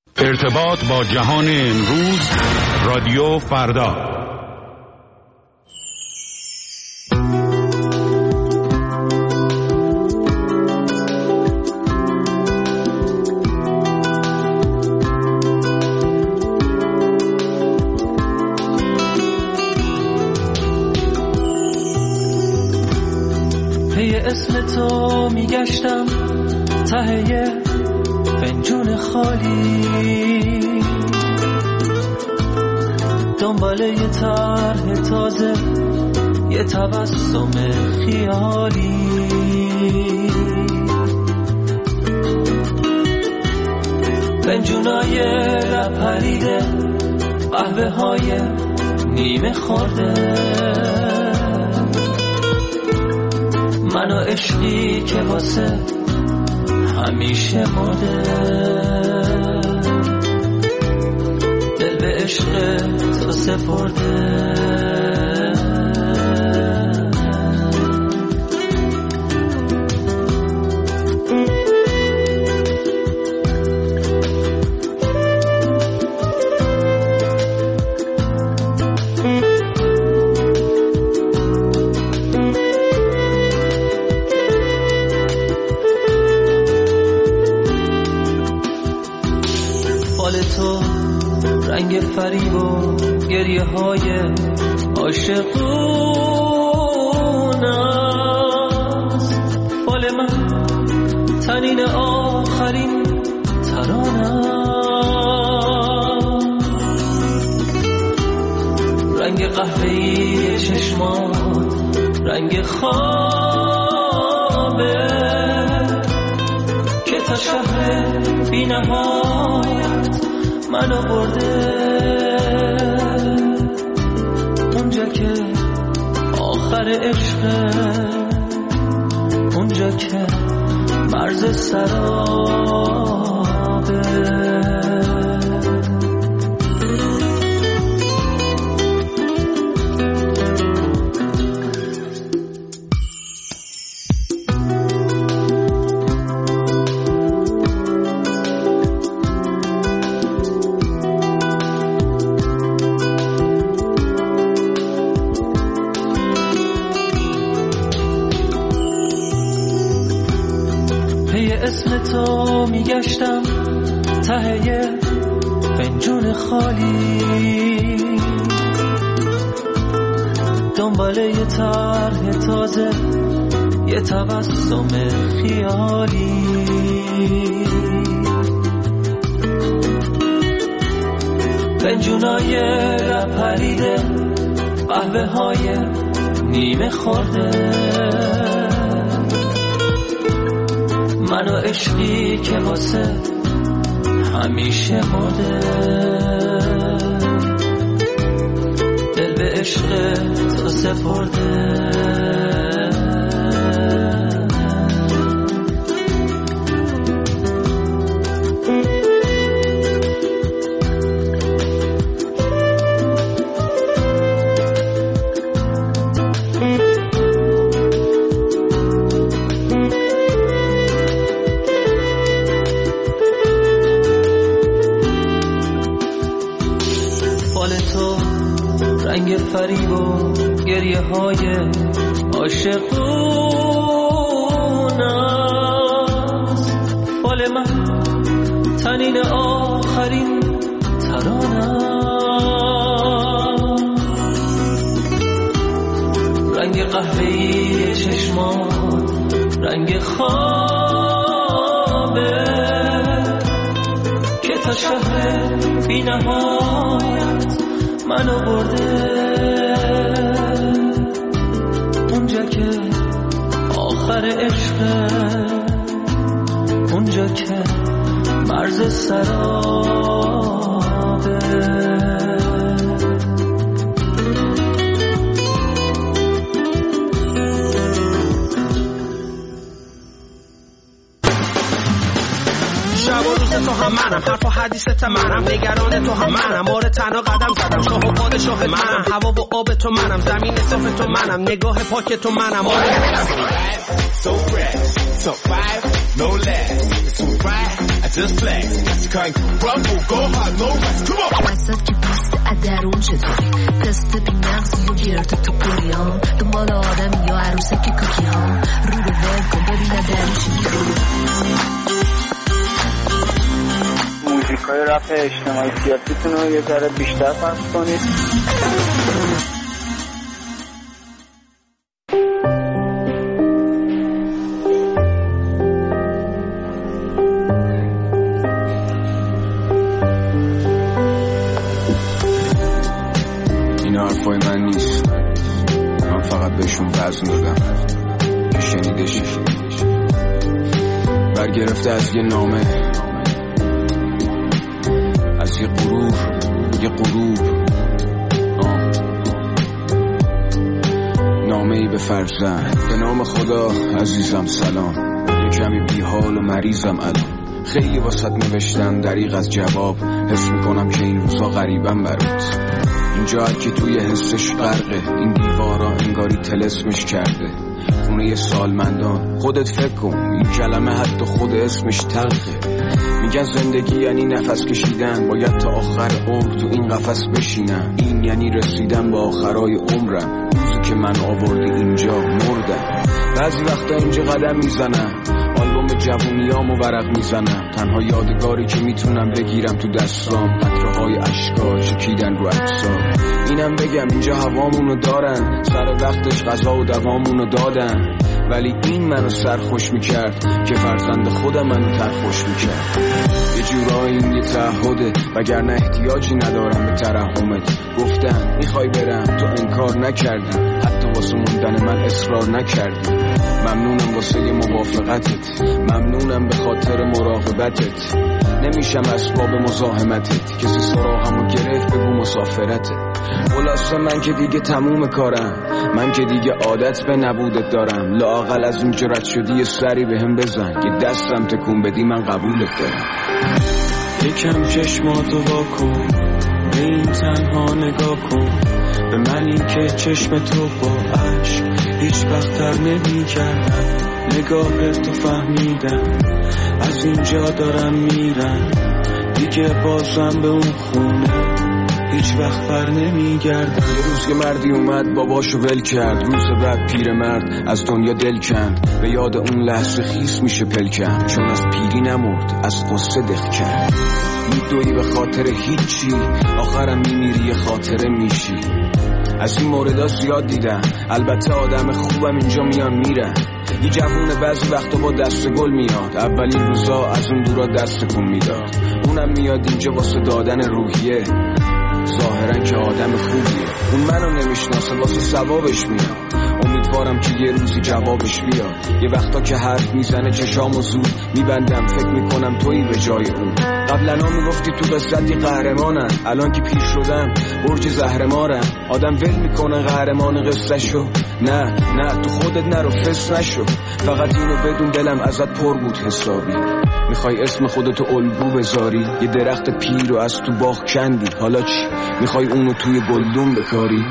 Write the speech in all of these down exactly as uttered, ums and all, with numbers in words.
ارتباط با جهان امروز، رادیو فردا. پی اسم تو میگشتم ته فنجون خالی، دنباله یه طرح تازه، یه تبسم خیالی. فنجونای لب پریده، قهوه های نیمه خورده، من و عشقی که واسه همیشه مرده. دل به عشق تو سپرده. تو رنگ فریب و گریه های عاشقون است، فال من تنین آخرین ترانم. رنگ قهوه‌ای چشمات رنگ خوابه که تا شهر بی نهایت منو برده. اونجا که آخر عشقه، اونجا که مرز سرابه. اسم تو میگشتم ته فنجون خالی، دنباله یه طرح تازه، یه تبسم خیالی. فنجونای لب پریده، قهوه های نیمه خورده، من و عشقی که واسه همیشه مرده. دل به عشق تو سپرده. رنگ فریب و گریه های عاشقون است، فال من تنین آخرین ترانم. رنگ قهوه‌ای چشمات رنگ خوابه که تا شهر بی نهایت منو برده. اونجا که آخر عشقه، اونجا که مرز سرابه. شب و روز واسه تو هم منم، حرف و حدیثت منم، نگران تو هم منم، مورد تنها قدم زدم، شاه و پادشاه منم، هوا و آب تو منم، زمین صاف تو منم، نگاه پاک تو منم. So fresh, so five, no less. So right, I just flex. It's kind of rumble, go hard, no rest. Come on. وسط که پست ادرون چطوری تست بی مغزی و گرد تو پوری ها دنبال آدمی یا عروسه که کوکی ها رو به ول کن ببینه درشی موزیک های رپ اجتماعی سیاسیتون رو یه ذره بیشتر پس کنید. حرفای من نیست، من فقط بهشون وزن دادم که شنیدشی برگرفته از یه نامه، از یه غرور، یه غروب. آه. نامه ای به فرزند. به نام خدا عزیزم سلام، یه کمی بی حال و مریضم الان، خیلی واسط نوشتم دریغ از جواب، حس میکنم که این روزا غریبم برات. اینجا هرکی توی حسش غرقه، این دیوارا انگاری طلسمش کرده، خونه سالمندان. خودت فکر کن این کلمه حتی خود اسمش تلخه. میگن زندگی یعنی نفس کشیدن، باید تا آخر عمر تو این قفس بشینم. این یعنی رسیدن با آخرای عمرم، روزی که من آوردی اینجا مردم. بعضی وقتا اینجا قدم میزنم، آلبوم جوونیامو ورق میزنم، تنها یادگاری که میتونم بگیرم تو دستام قطره های اشکا چکیدن رو عکسام. اینم بگم اینجا هوامونو دارن، سر وقتش غذا و دوامونو دادن، ولی این منو سرخوش میکرد که فرزند خودم منو ترخوش میکرد. یه جورایی این یه تعهده، وگرنه احتیاجی ندارم به ترحمت. گفتم میخوای برم، تو انکار نکردی، حتی واسه موندن من اصرار نکردی. ممنونم واسه یه موافقتت، ممنونم به خاطر مراقبتت. نمیشم اسباب مزاحمتت، کسی سراغمو گرفت بگو مسافرته. خلاصه من که دیگه تموم کارم، من که دیگه عادت به نبودت دارم. لااقل از اونجا رد شدی یه سری به هم بزن، یه دستم تکون بدی من قبولت دارم. یکم چشماتو واکن، به این تنها نگاه کن، به من این که چشم تو با عشق هیچ وقت تر نمی کردم. نگاه تو فهمیدم، از اینجا دارم میرم، دیگه بازم به اون خونه هیچ وقت بر نمی گردم. یه روز که مردی اومد باباشو ول کرد، روز بعد پیر مرد از دنیا دل کند. به یاد اون لحظه خیس میشه پلکم، چون از پیری نمرد از قصه دق کرد. میدوی به خاطر هیچی، آخرم میمیری یه خاطره میشی. از این موردها زیاد دیدم، البته آدم خوبم اینجا میان میرن. یه جوونه بعضی وقتا با دست گل میاد، اولین روزا از اون دورا دست کن میداد. اونم میاد اینجا واسه دادن روحیه، ظاهرا که آدم خوبیه. اون منو نمیشناسه واسه ثوابش میاد، امیدوارم که یه روزی جوابش بیاد. یه وقتا که حرف میزنه چشامو زود میبندم، فکر میکنم تویی به جای اون. قبلا میگفتی تو قصتی قهرمانم، الان که پیر شدم برج زهرمارم. آدم ول میکنه قهرمان قصه شو، نه نه تو خودت نرو فس نشو. فقط اینو بدون دلم ازت پر بود حسابی. میخوای اسم خودتو الگو بذاری، یه درخت پیر رو از تو باغ کندی، حالا چی؟ میخوای اونو توی گلدون بکاری؟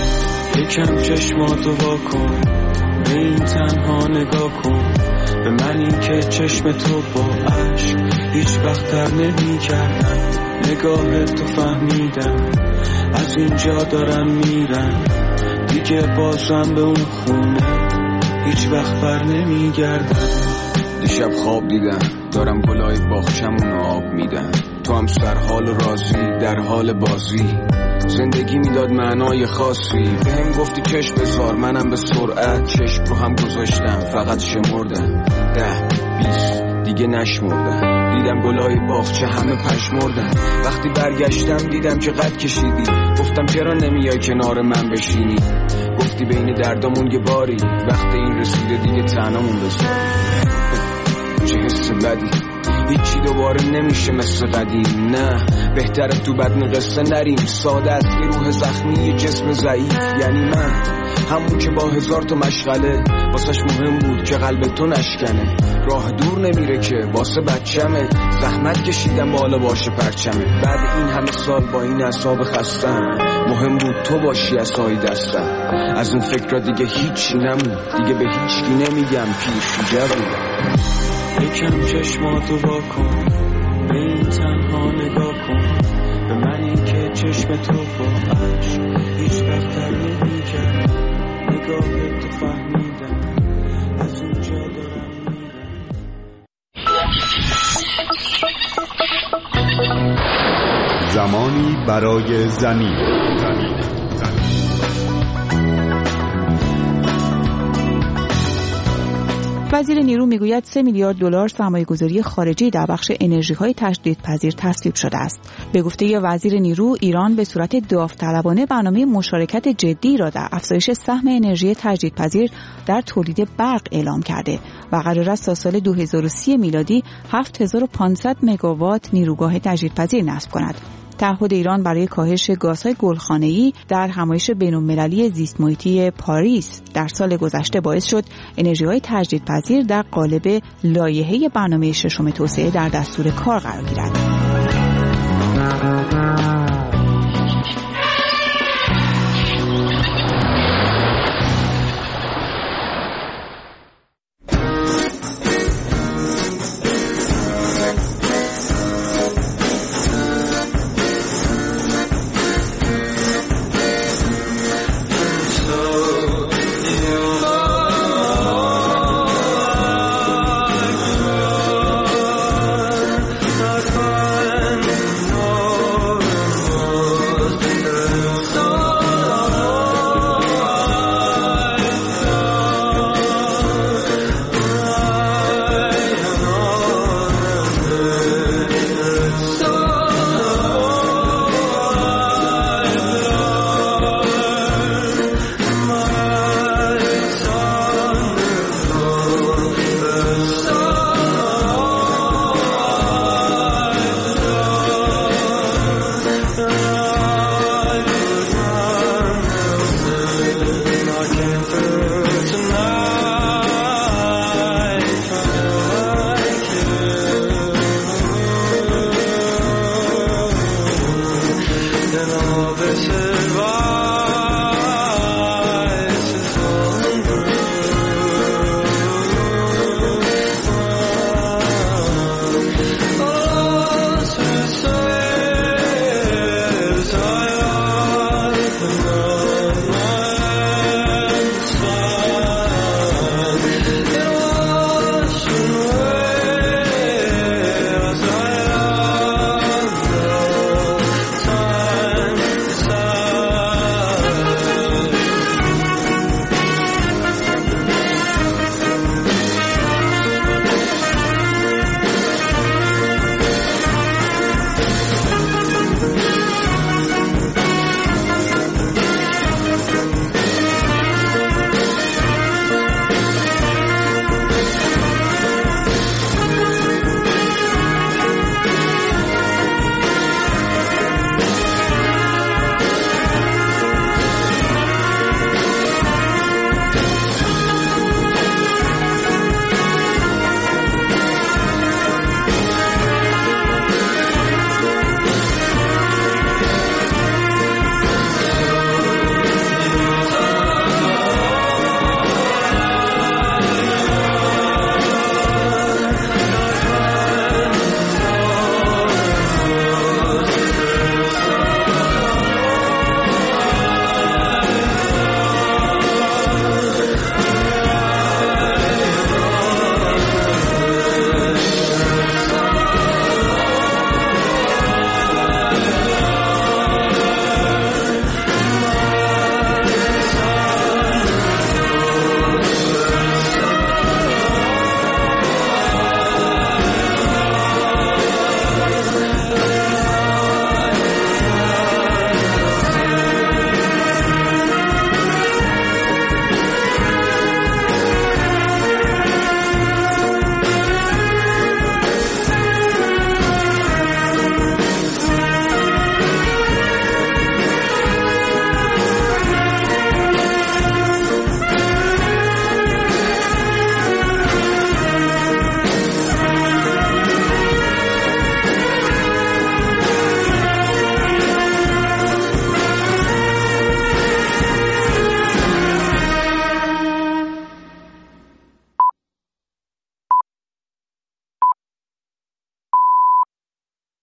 یکم چشماتو واکن، به این تنها نگاه کن، به من این که چشم تو با عشق هیچ وقت تر نمی کردم. نگاه تو فهمیدم، از اینجا دارم میرم، دیگه بازم به اون خونه هیچ وقت بر نمی گردم. دیشب خواب دیدم دارم گلای باغچمونو آب میدم، تو هم سرحال و راضی در حال بازی. زندگی میداد معنای خاصی، به هم گفتی چشم بذار، منم به سرعت چشم رو هم گذاشتم، فقط شمردم ده بیست دیگه نشمردم. دیدم گلای باغچه همه پشمردن، وقتی برگشتم دیدم که قد کشیدی. گفتم چرا نمیای کنار من بشینی، گفتی بین دردامون یه باری، وقتی این رسیده دیگه تنهامون بذاری. چه حس بدی، هیچی دوباره نمیشه مثل قدیم. نه بهتره تو بدن قصه نریم، ساده است یه روح زخمی یه جسم ضعیف. یعنی من همون که با هزار تا مشغله واسش مهم بود که قلب تو نشکنه. راه دور نمیره که واسه بچمه، زحمت کشیدم بالا باشه پرچمه. بعد این همه سال با این اعصاب خستم مهم بود تو باشی عصای دستم. از اون فکر دیگه هیچی نمون، دیگه به هیچکی نمیگم پیر شجه بودم. یکم چشماتو وا کن، به این تنها نگاه کن، به منی که چشم تو با عشق هیچ وقتر نمی‌کرد. نگاه تو فهمیدم از اونجا دارم میرم. زمانی برای زمین. وزیر نیرو میگوید سه میلیارد دلار سرمایه‌گذاری خارجی در بخش انرژی‌های تجدیدپذیر تصویب شده است. به گفته وزیر نیرو، ایران به صورت داوطلبانه برنامه مشارکت جدی را در افزایش سهم انرژی تجدیدپذیر در تولید برق اعلام کرده و قرار است تا سال دو هزار و سی میلادی هفت هزار و پانصد مگاوات نیروگاه تجدیدپذیر نصب کند. تعهد ایران برای کاهش گازهای گلخانه‌ای در همایش بین‌المللی زیست محیطی پاریس در سال گذشته باعث شد انرژی‌های تجدیدپذیر در قالب لایحه برنامه ششم توسعه در دستور کار قرار گیرد.